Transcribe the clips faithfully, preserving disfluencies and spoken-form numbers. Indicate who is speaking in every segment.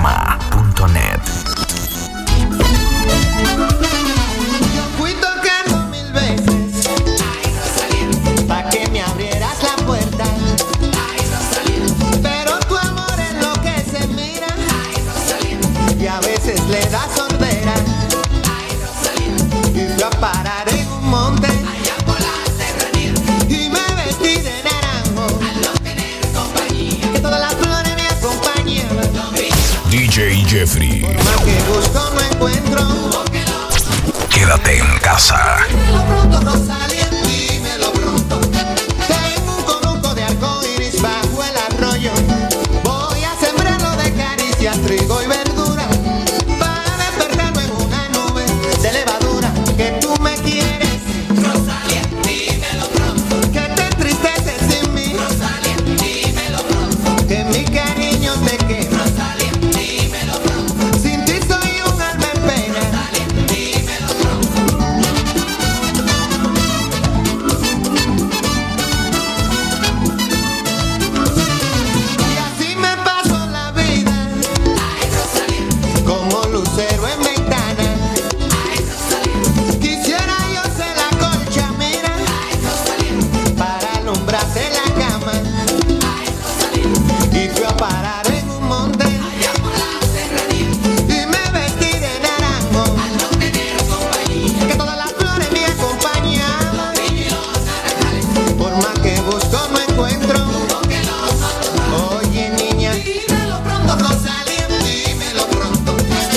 Speaker 1: panamá punto net.
Speaker 2: Fui tocando mil veces, ay Rosalía, pa' que me abrieras la puerta, ay Rosalía, pero tu amor es lo que se mira, ay Rosalía, y a veces le da sordera, ay Rosalía, y fui a parar en un monte, allá por la serranía, y me vestí de naranjo, al no tener compañía, que todas las flores me acompañaban,
Speaker 1: D J Jeffrey.
Speaker 2: por más que busco no encuentro.
Speaker 1: Quédate en casa.
Speaker 2: Dímelo pronto, Rosalía, dímelo pronto. Tengo un conuco de arcoíris bajo el arroyo. Voy a sembrarlo de caricias, trigo y verdura, para despertarme en una nube de levadura. Que tú me quieres, Rosalía, dímelo pronto. Que te entristeces sin mí, Rosalía, dímelo pronto. Que mi cariño te quema, Rosalía, dímelo pronto. Sin ti soy un alma en pena, Rosalía, dímelo pronto. Y así me paso la vida, ay Rosalía, como lucero en ventana, ay Rosalía, quisiera yo ser la colcha, mira, ay Rosalía, para alumbrarte la cama, ay Rosalía, y fui a parar en un monte, allá por la serranía, y me vestí de naranjo, al no tener compañía, que todas las flores me acompañaban, y los naranjales, por más que busco no encuentro. Oye niña, dímelo pronto, Rosalía, dímelo pronto.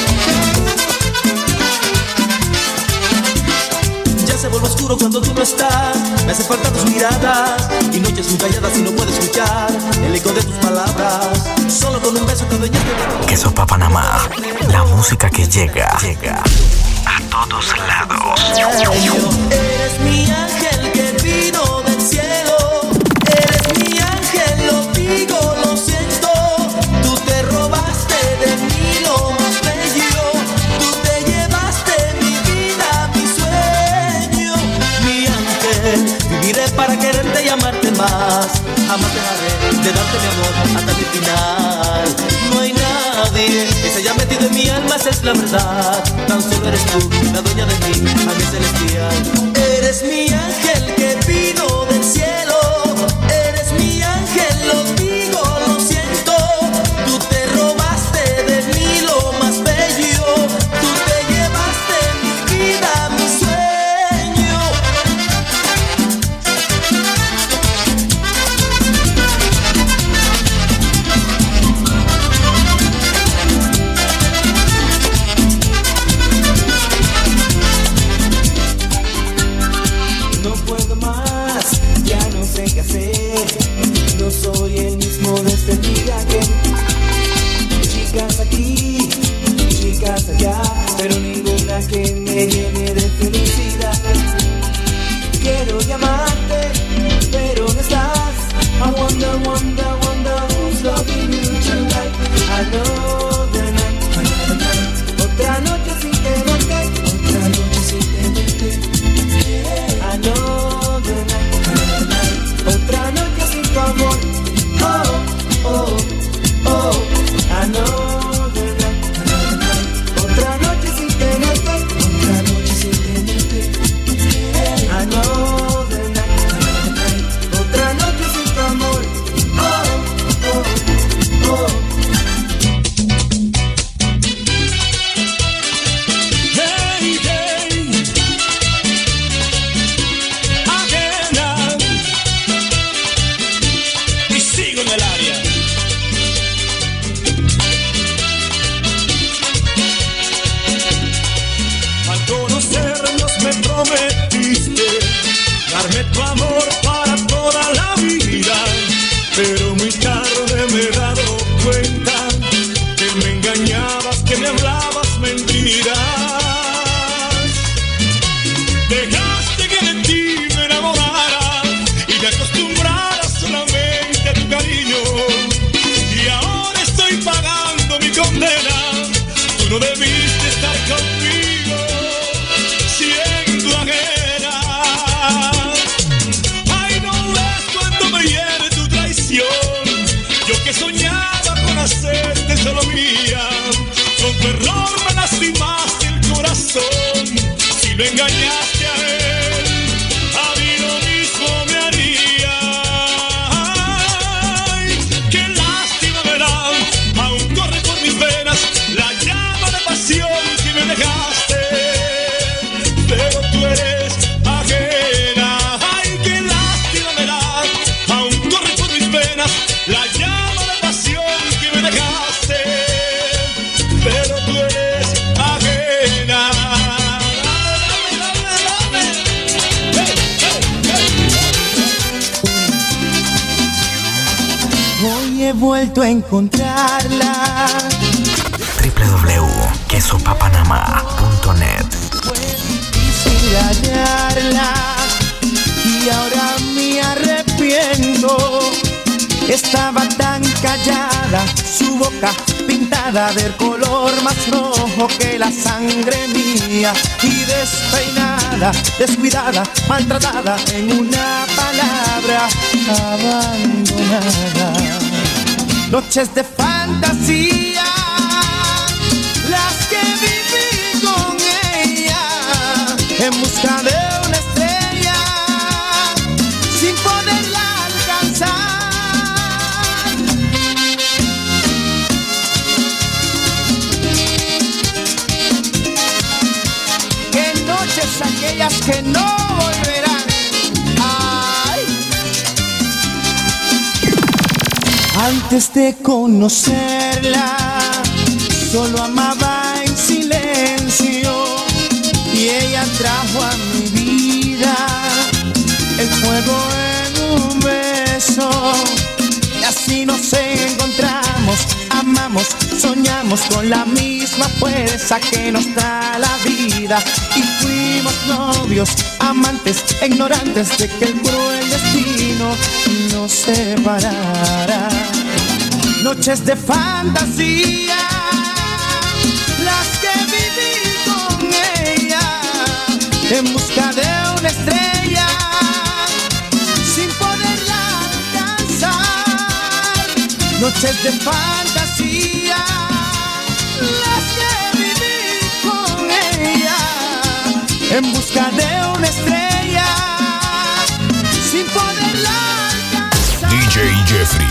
Speaker 3: Ya se vuelve oscuro cuando tú no estás. Me hace falta tus miradas y noches muy calladas y no puedo escuchar el eco de tus palabras. Solo con un beso te adueñaste de mí.
Speaker 1: Que Sopa Panamá. La música que llega, llega a todos lados.
Speaker 3: Eres mi ángel que vino del cielo. Eres mi ángel, lo digo, lo siento. Tú te robaste de mí lo más bello. Tú te llevaste mi vida, mi sueño. Mi ángel, viviré para quererte y amarte más. Jamás dejaré de darte mi amor hasta mi final. No hay nadie que se haya metido en mi alma, esa es la verdad. Tan solo eres tú, la dueña de mí, a mi celestial. Eres mi ángel que vino del cielo. Eres mi ángel, lo digo, lo siento. Tú te robaste de mí lo más bello. Tú te llevaste mi vida, mi sueño. No puedo más, ya no sé qué hacer. No soy el mismo desde el día que chicas aquí, chicas allá, pero ninguna que me llene de felicidad. Quiero llamarte, pero no estás. I wonder, wonder, wonder who's loving you tonight. Another night, another night. Otra noche sin tenerte, otra noche sin tenerte. Another night, another night. Otra noche sin tu amor. Oh, oh, oh. Another night, another night. Otra noche sin tenerte, otra noche sin tenerte. Another night, another night. Otra noche sin tu amor. Oh, oh, oh.
Speaker 4: Hey, hey, again, y sigo en el área. Al conocernos me prometiste darme tu amor para toda la vida, pero muy tarde me he dado cuenta que me engañabas, que me hablabas mentiras. Dejaste que de ti me enamorara y me acostumbrara solamente a tu cariño, y ahora estoy pagando mi condena. Tú no debiste estar conmigo siendo ajena. Ay, no ves cuánto me hiere tu traición. me engañaste a él, a mí lo mismo me haría. Ay, qué lástima me da, aún corre por mis venas la llama de pasión que me dejaste, pero tú eres ajena. Ay, qué lástima me da, aún corre por mis venas la llama de pasión que me dejaste, pero tú eres ajena.
Speaker 3: Hoy he vuelto a encontrarla.
Speaker 1: w w w punto queso papanama punto net.
Speaker 3: Fue difícil hallarla y ahora me arrepiento. Estaba tan callada, su boca pintada del color más rojo que la sangre mía, y despeinada, descuidada, maltratada, en una palabra, abandonada. Noches de fantasía, las que viví con ella, en busca de una estrella, sin poderla alcanzar. Qué noches aquellas que no volverán. Ay. Antes de conocerla, solo amaba en silencio, y ella trajo a mi vida el fuego en un beso. Y así nos encontramos, amamos, soñamos con la misma fuerza que nos da la vida, y fuimos novios, amantes, ignorantes de que el cruel destino nos separara. Noches de fantasía, las que viví con ella, en busca de una estrella, sin poderla alcanzar. Noches de fantasía, las que viví con ella, en busca de una estrella, sin poderla alcanzar.
Speaker 1: D J Jeffrey.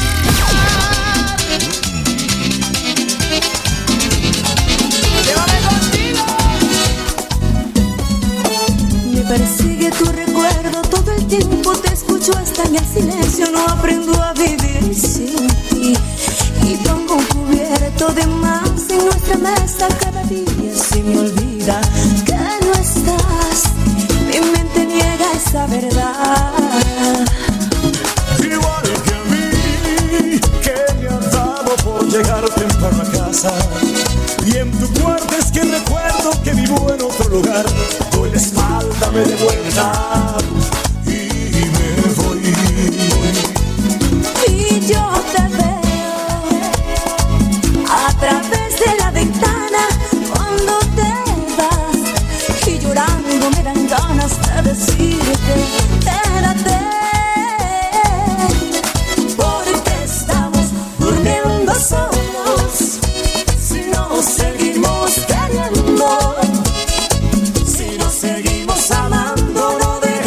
Speaker 5: Me persigue tu recuerdo todo el tiempo, te escucho hasta en el silencio, no aprendo a vivir sin ti. Y pongo un cubierto de más en nuestra mesa, cada día se me olvida que no estás, mi mente niega esa verdad.
Speaker 6: Igual que a mí, que me has dado por llegar temprano a casa, y en tu cuarto es que recuerdo que vivo en otro lugar. Doy la espalda, me de vuelta y me voy.
Speaker 5: Y yo te veo a través de la ventana cuando te vas, y llorando me dan ganas de decirte quédate, porque estamos durmiendo solos si nos seguimos queriendo, si nos seguimos amando. No dejes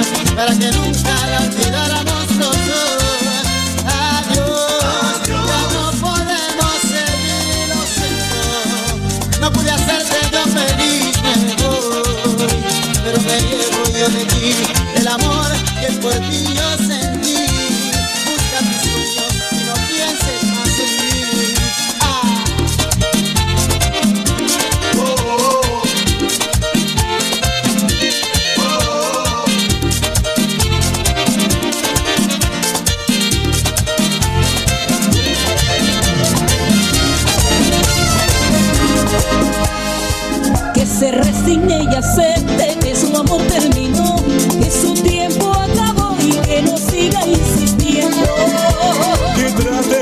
Speaker 2: para que nunca la olvidáramos los dos. Adiós, ya no podemos seguir, lo siento. No pude hacerte yo feliz, me voy, pero me llevo yo de ti el amor que por ti yo sentí. Busca tus sueños y no pienses más en mí. Ah. Oh, oh, oh.
Speaker 5: Que se resigne y acepte que su amor terminó, que su tiempo acabó y que no siga insistiendo.
Speaker 6: Que trate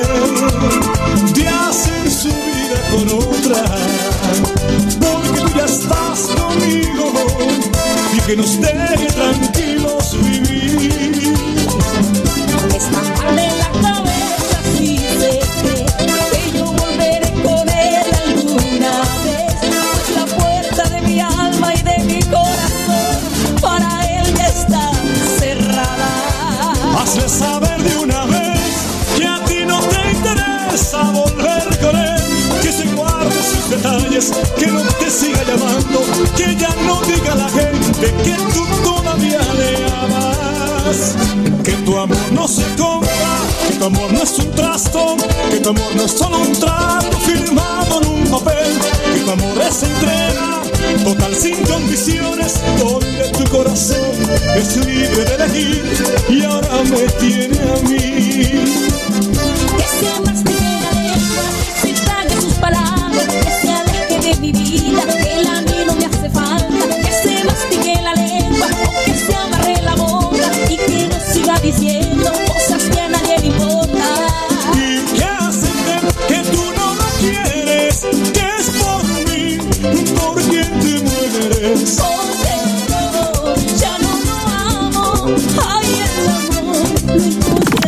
Speaker 6: de hacer su vida con otra, porque tú ya estás conmigo, y que nos deje tranquilos vivir.
Speaker 5: Está mal en la cabeza si se cree que yo volveré con él alguna vez, pues la puerta de mi alma y de mi corazón para él ya está cerrada.
Speaker 6: Hazle saber de una vez que a ti no te interesa volver con él, que se guarde sus detalles, que no te siga llamando, que ya no diga a la gente que tú todavía le amas, que tu amor no se compra, que tu amor no es un trasto, que tu amor no es solo un trato firmado en un papel, que tu amor es entrega total sin condiciones, donde tu corazón es libre de elegir y ahora me tiene a mí.
Speaker 5: Que se mastique la lengua, que se trague sus palabras, que se aleje de mi vida, que él a mí no me hace falta. Que se mastique la lengua, o que se amarre la boca y que no siga diciendo cosas que a nadie le importa.
Speaker 6: Y que acepte que tú no lo quieres, que es por mí, por quien te mueres.
Speaker 5: Porque no, ya no lo amo, ay el amor lo imposible.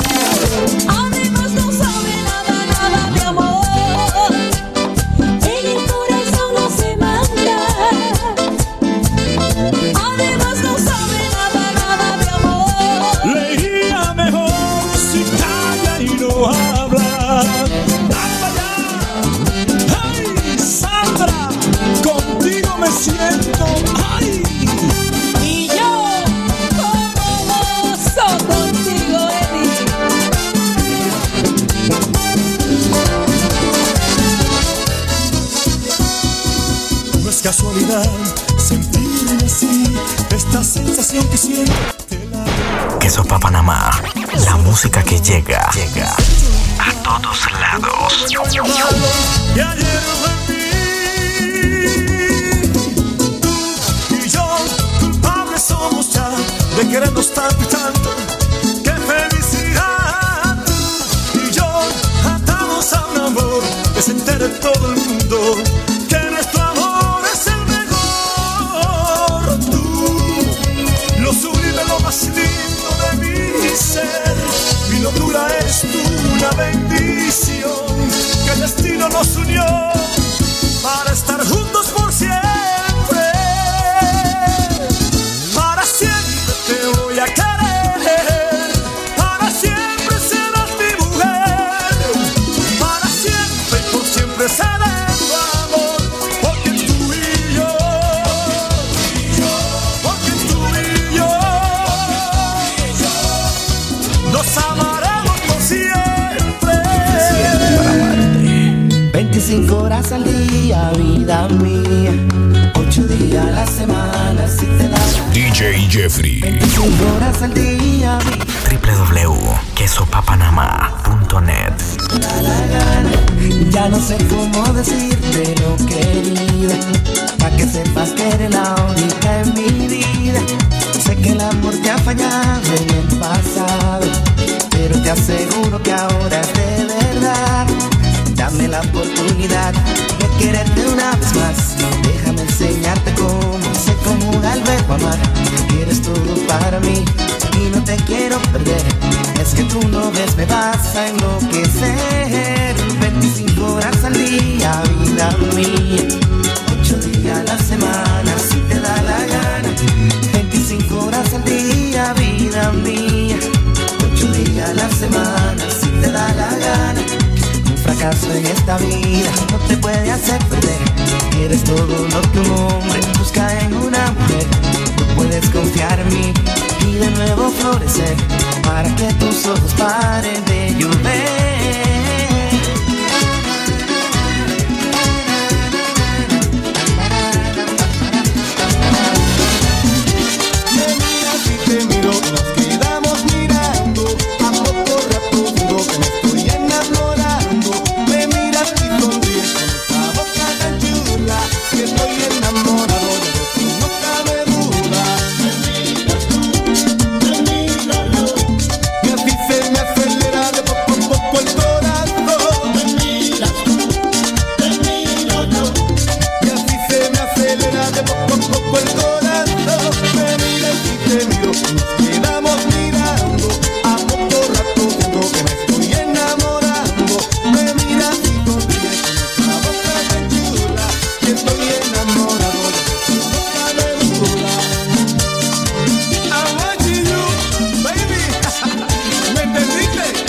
Speaker 5: Además no sabe nada, nada de amor, en el corazón no se manda. Además no sabe nada, nada de amor.
Speaker 6: Le iría mejor si calla y no habla. ¡Ay, Sandra! Contigo me siento, ¡ay!
Speaker 5: Y yo como gozo contigo, Eddie.
Speaker 6: No es casualidad sentirme así, esta sensación que siento te la...
Speaker 1: Queso Papa Panamá, la música que llega, llega a todos lados.
Speaker 6: Y ayer de mí, tú y yo culpables somos ya de querernos tanto y tanto. ¡Qué felicidad! Tú y yo atamos a un amor que se entere todo el mundo, que nuestro amor es el mejor. Tú, lo sublime, lo más lindo de mi ser, mi locura es tú, una bendición que el destino nos unió para estar juntos por siempre. Para siempre te voy a querer, para siempre serás mi mujer, para siempre y por siempre seré tu amor, porque tú y yo, porque tú y yo nos amaremos por siempre.
Speaker 3: veinticinco horas al día, vida mía, ocho días a la semana, si te da
Speaker 1: D J Jeffrey.
Speaker 3: veinticinco horas al día,
Speaker 1: w w w punto queso papanamá punto net.
Speaker 3: ya no sé cómo decírtelo, querida, para que sepas que eres la única en mi vida. Sé que el amor te ha fallado en el pasado, pero te aseguro que ahora es de verdad. Dame la oportunidad de quererte una vez más. Déjame enseñarte cómo se conjuga el verbo amar. Eres todo para mí y no te quiero perder. Es que tú no ves, me vas a enloquecer. veinticinco horas al día, vida mía, ocho días a la semana, si te da la gana. veinticinco horas al día. fracaso en esta vida no te puede hacer perder. Eres todo lo que un hombre busca en una mujer. Tú puedes confiar en mí y de nuevo florecer para que tus ojos paren de llover.
Speaker 2: Te miro, nos quedamos mirando. A poco rato digo que me estoy enamorando. Me miras y sonríes con esa boca tan chula, que estoy enamorado de ti, no cabe duda. Me miras tú, me miro yo, y así se me acelera de poco a poco el corazón. Me miras tú, me miro yo, y así se me acelera de poco a poco el corazón. Me miras y te miro, nos quedamos mirando. A poco rato digo que me estoy enamorando. Me miras y sonríes con esa boca tan chula, que estoy enamorado de ti, no cabe duda. I'm watching you, baby. ¿Me entendiste?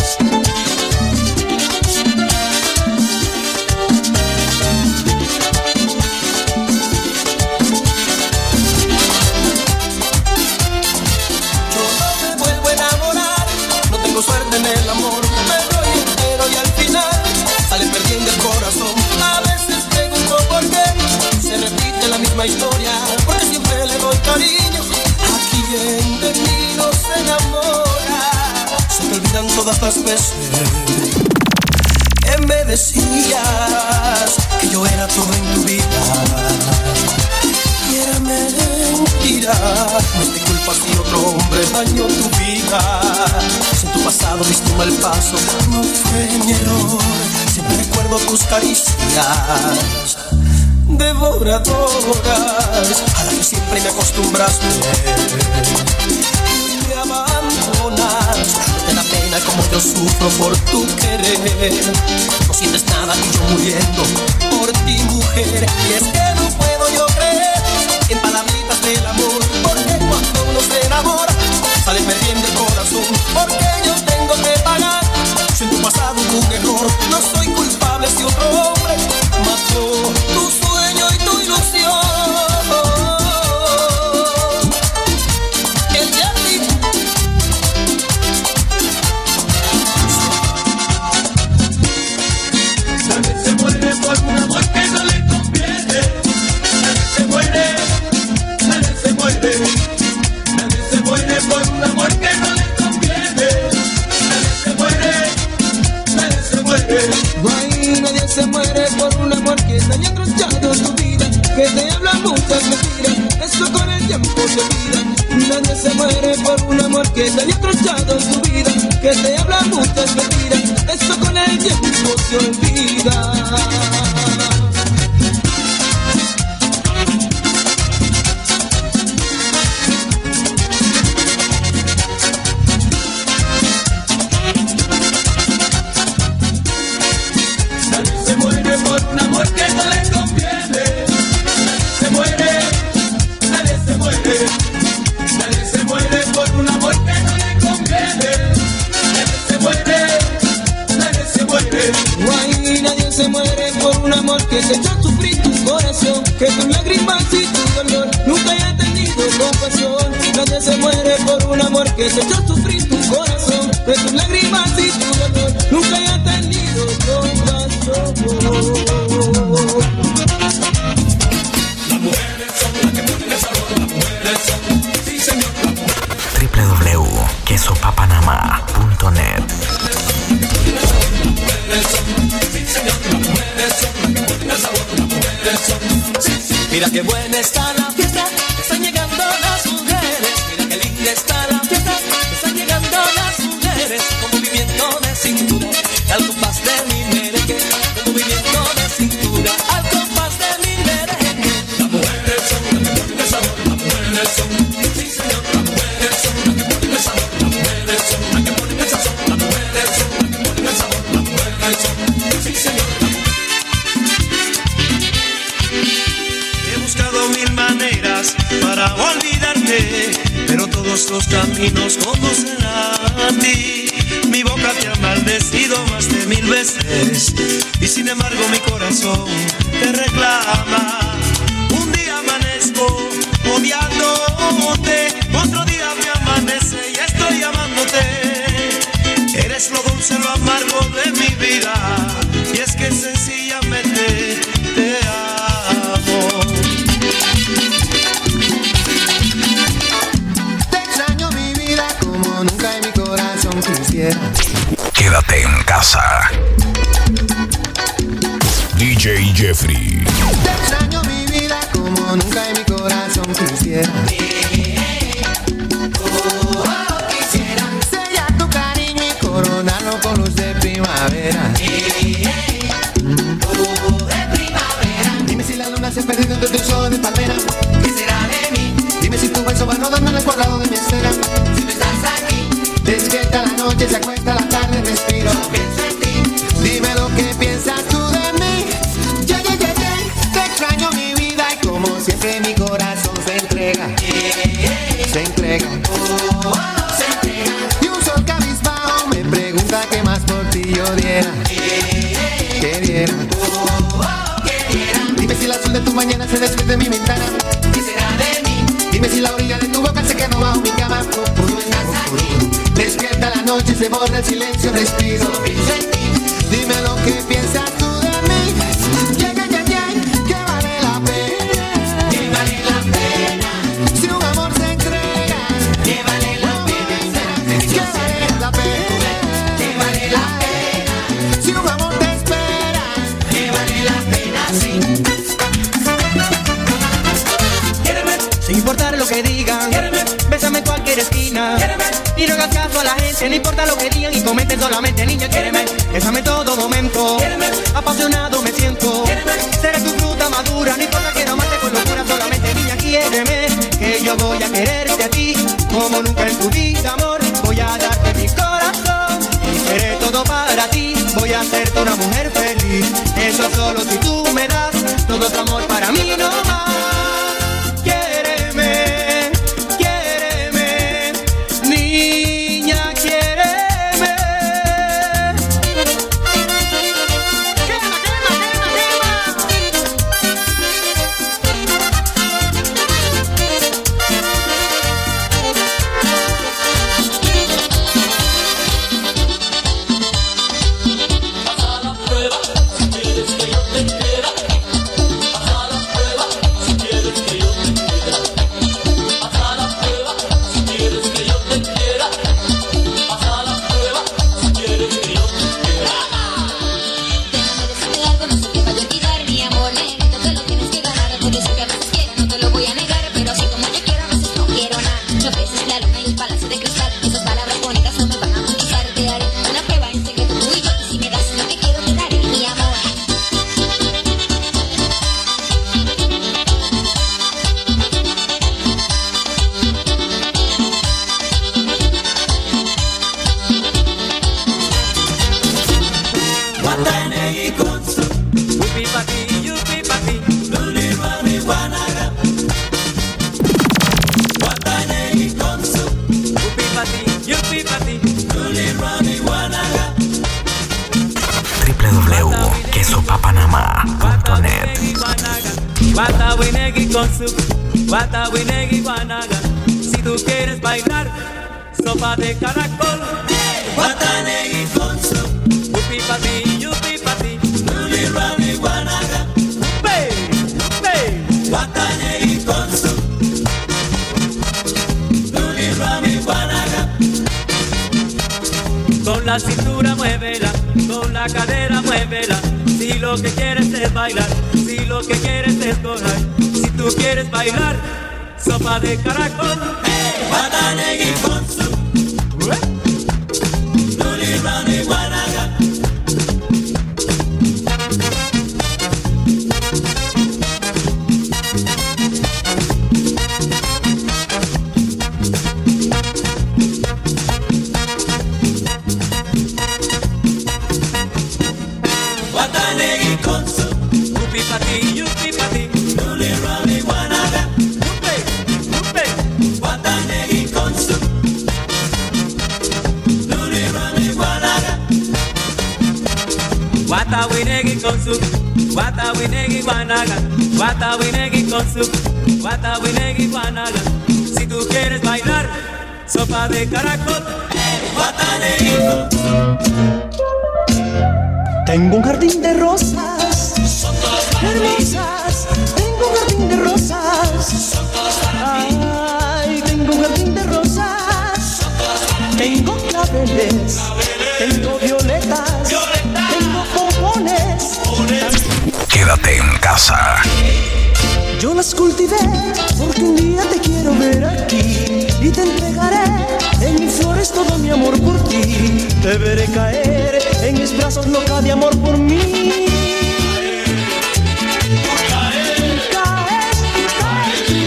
Speaker 3: Suerte en el amor, me doy entero y al final sale perdiendo el corazón. A veces pregunto por qué se repite la misma historia, porque siempre le doy cariño a quien de mí no se enamora. Se te olvidan todas las veces que me decías que yo era todo en tu vida. Y era mentira, no es mi culpa si otro hombre dañó tu vida. Si en tu pasado diste un mal paso, no fue mi error. Siempre recuerdo tus caricias devoradoras, a las que siempre me acostumbraste. Y me abandonas, no te da pena como yo sufro por tu querer. No sientes nada y yo muriendo por ti, mujer. Y es que no puedo yo creer en palabritas del amor, porque cuando uno se enamora sale perdiendo el corazón. Porque yo tengo que pagar si en tu pasado hubo un error. No soy culpable si otro hombre mató tu sueño y tu ilusión. El de a ti.
Speaker 4: Nadie se muere por un amor que no le conviene. Nadie se muere, nadie se muere. Nadie se muere por un amor que no le conviene. Nadie se muere, nadie se muere.
Speaker 3: Ay, nadie se muere por un amor que te haya trunchado tu vida, que te habla muchas mentiras, eso con el tiempo se olvida. Nadie se muere por un amor que te haya trunchado tu vida, que te habla muchas mentiras, eso con el tiempo se olvida. Se muere por un amor que te echó a sufrir tu corazón, que tus lágrimas y tu dolor nunca haya tenido compasión. Nadie se muere por un amor que te echó a sufrir tu corazón, que tus lágrimas y tu dolor nunca haya tenido compasión.
Speaker 4: Las mujeres son las que ponen el sabor, las mujeres son, sí señor, las mujeres.
Speaker 1: doble u doble u punto queso papanama punto net.
Speaker 3: Mira qué buena está la fiesta, están llegando las mujeres. Mira qué linda está la fiesta, están llegando las mujeres. Con movimiento de cintura, al compás de mi merengue. Con movimiento de cintura, al compás de mi merengue.
Speaker 4: Las mujeres son las que ponen el sabor, las mujeres son, sí señor, las mujeres son las que ponen el sabor, las mujeres son las que ponen el sazón, las mujeres son las que ponen el sabor, las mujeres son, sí señor.
Speaker 7: He buscado mil maneras para olvidarte, pero todos los caminos conducen a ti. Mi boca te ha maldecido más de mil veces y sin embargo mi corazón te reclama. Un día amanezco odiándote, otro día me amanece y estoy amándote. Eres lo dulce, lo amargo de mi vida y es que sencillamente te amo.
Speaker 2: Te extraño mi vida como nunca en mi corazón quisiera.
Speaker 1: Quédate en casa. D J Jeffrey.
Speaker 2: Te extraño mi vida como nunca en mi corazón quisiera. Oh, oh, quisiera sellar tu cariño y coronarlo con luz de primavera. Oh, de primavera. Dime si la luna se ha perdido entre tus ojos de palmera. ¿Qué será de mí? Dime si tu beso va rodando en el cuadrado de mi esfera. Si no estás aquí, despierta la noche, se acuesta la tarde, respiro. Pienso en ti. Dime lo que piensas tú de mí. Yeah, yeah, yeah, yeah. Te extraño mi vida y como siempre mi corazón se entrega. Se entrega. Oh, oh, se entrega. Y un sol cabizbajo me pregunta qué más por ti yo diera. Que diera. Oh, oh, que diera. Dime si el azul de tu mañana se despierta en mi ventana. ¿Qué será de mí? Dime si la orilla de tu boca se quedó bajo mi cama. Oh, oh, oh, oh, oh. Despierta la noche, se borra el silencio, respiro. Dime lo que piensas tú de mí. Yeah, yeah, yeah, yeah. Que vale la pena. Que vale la pena. Si un amor se entrega. Que vale la pena. Que vale la pena. Que vale la pena. Si un amor te espera. Que vale la pena, sí.
Speaker 3: Quiéreme, sin importar lo que digan. Quiéreme, bésame en cualquier esquina. Quiéreme, y no hagas caso a la gente, no importa lo que digan y comenten solamente, niña, quiéreme. Bésame en todo momento. Quiéreme, apasionado me siento. Quiéreme, seré tu fruta madura, no importa que no mate con locura, solamente, niña, quiéreme. Que yo voy a quererte a ti, como nunca en tu vida, amor. Voy a darte mi corazón y seré todo para ti. Voy a hacerte una mujer feliz, eso solo si tú me das todo tu amor para mí, no más. Quiéreme, quiéreme, niña, quiéreme. Quema, quema, quema, quema.
Speaker 8: Haz la prueba si quieres que yo te quiera. Haz la prueba si quieres que yo te quiera. Haz la prueba si quieres que yo te quiera. Haz la prueba si quieres que yo te quiera.
Speaker 9: Déjame decirte algo, no se te vaya a olvidar, mi amor, negrito, te lo tienes que ganar. Por eso que a veces quiero, no te lo voy a negar, pero así como yo quiero, a veces no quiero nada. Yo a veces la luna y el palacio de cristal, esas palabras bonitas no me van a utilizar. Te haré una prueba en secreto tú y yo, y si me das lo que quiero te daré, mi amor.
Speaker 3: Upi pa' ti, yupi pa' ti. Upi pa' ti, yupi pa' ti.
Speaker 1: w w w punto queso papanama punto net.
Speaker 3: Guata winegi con su, guata winegi guanaga. Si tú quieres bailar, sopa de caracol. Guata negui con su, upi pa' ti, yupi pa' ti. Luli rami guanaga. Upe, upe. Guata negui con su, luli rami guanaga. Con la cintura muévela, con la cadera muévela. Si lo que quieres es bailar, si lo que quieres es correr, si tú quieres bailar, sopa de caracol. Hey, Guatanegui con su Luli Rani Guanaga. Guatanegui con su Upi pa' ti, yupi pa' ti. Luli Rani Guanaga. Upe, upe. Guatanegui con su Watawinegi con su, Watawinegi Guanaga, Watawinegi con su, Watawinegi Guanaga. Si tú quieres bailar sopa de caracol, Guataneguito.
Speaker 10: Tengo un jardín de rosas, son todas hermosas. Tengo un jardín de rosas, son todas ay, tengo un jardín de rosas, son todas tengo claveles, tengo violetas, violetas. Tengo pompones.
Speaker 1: Quédate en casa.
Speaker 10: Yo las cultivé porque un día te quiero ver aquí y te entregaré en mis flores todo mi amor por ti. Te veré caer en mis brazos loca de amor por mí. Caer, caer, caer,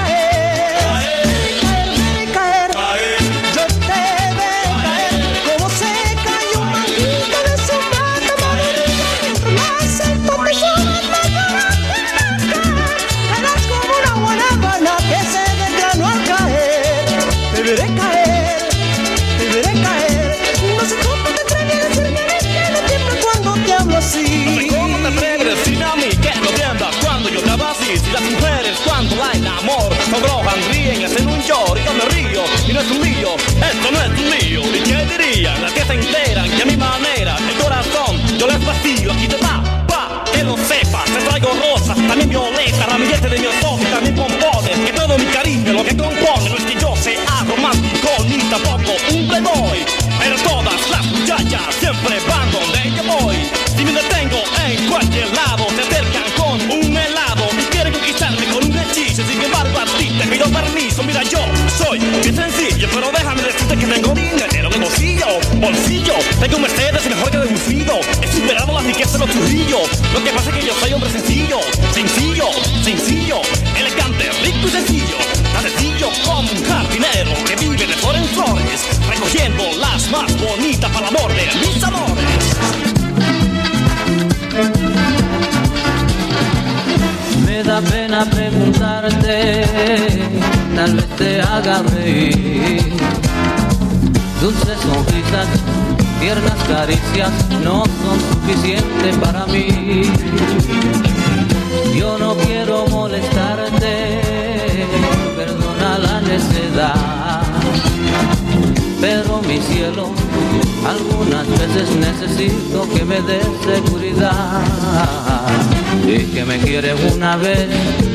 Speaker 10: caer, caer, caer. Yo te veré caer como se cae un manguito de su mata madurita. Mientras más alto te subas, más caerás como una guanábana que se desgranó al caer. Te veré caer, te veré caer. No sé cómo te atreves a decirme que no tiembla cuando te hablo así.
Speaker 11: No sé cómo te atreves a decirme a mí que no tiembla cuando yo te hablo así. Si las mujeres cuando la enamoro no brojan, ríen y hacen un llor y yo me río. Y no es un lío, esto no es un lío. ¿Y qué dirían las que se enteran que a mi manera el corazón yo les vacío? Aquí te va, va, que lo sepas. Te traigo rosas, también violetas, ramilletes de mi ojos y también pompones. Que todo mi cariño lo que compone no es que yo sea romántico ni tampoco un playboy. Pero todas las muchachas siempre van donde yo voy. Si me detengo en cualquier lado, se acercan con un helado y quieren conquistarme con un hechizo. Sin embargo a ti te pido permiso. Mira, yo soy bien sencillo, pero déjame decirte que tengo dinero en el bolsillo. Bolsillo, tengo un Mercedes mejor que deducido. He superado las riquezas de los churrillos. Lo que pasa es que yo soy hombre sencillo. Sencillo, sencillo, elegante, rico y sencillo. Tan sencillo como un jardinero que vive de flor en flores, recogiendo las más bonitas para el amor de mis amores.
Speaker 3: Me da pena preguntarte, tal vez te haga reír. Dulces sonrisas, tiernas caricias no son suficientes para mí. Yo no quiero molestarte, perdona la necedad, pero mi cielo, algunas veces necesito que me des seguridad. Y que me quieres una vez,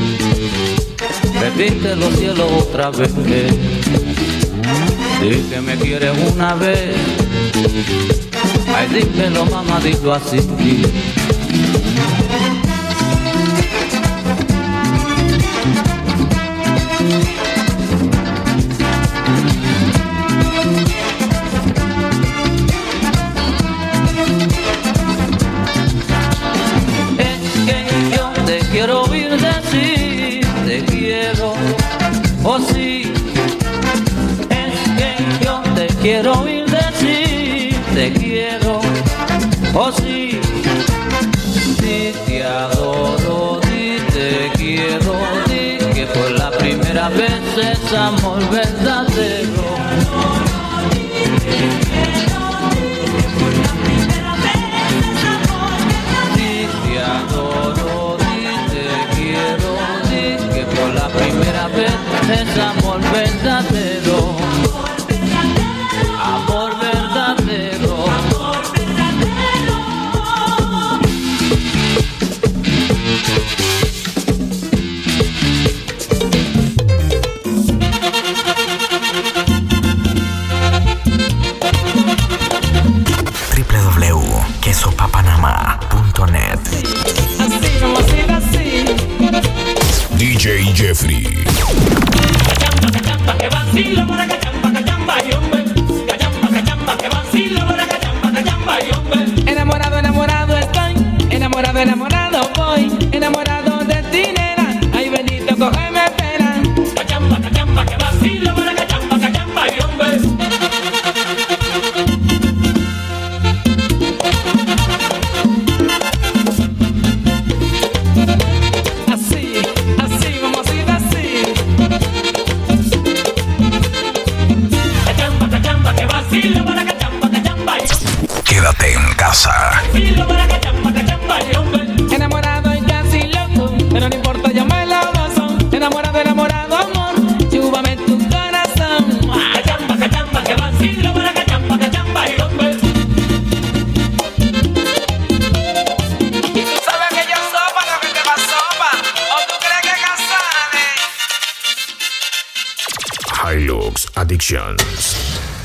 Speaker 3: repítelo cielo otra vez. Y que me quieres una vez, ay dímelo mamá, dilo así. Quiero oír decir te quiero, oh sí. Es que yo te quiero oír decir te quiero, oh sí. Si te adoro, di te quiero, di que fue la primera vez es amor verdadero. Primera vez es amor verdadero, amor verdadero, amor verdadero.
Speaker 1: doble u doble u doble u punto queso papanamá punto net.
Speaker 3: Así como así, así.
Speaker 1: D J Jeffrey.
Speaker 8: Cachamba, cachamba, que vacilo para cachamba, cachamba y hombre. Cachamba, cachamba, que vacilo para cachamba, cachamba y hombre.
Speaker 3: Enamorado, enamorado estoy, enamorado, enamorado voy, enamorado de ti, nena. Ay, bendito, cógeme pena.
Speaker 8: Cachamba, cachamba, que vacilo para cachamba, cachamba y hombre.
Speaker 1: quédate en casa.
Speaker 12: Enamorado y casi loco, pero no importa, yo me lo gozo. Enamorado, enamorado, amor, chúpame tu corazón. Cachamba, cachamba, que vacilo para cachamba, cachamba y hombre. Y tú sabes que yo sopa lo que te va sopa, o tú crees que casale.
Speaker 1: Hilux Addictions.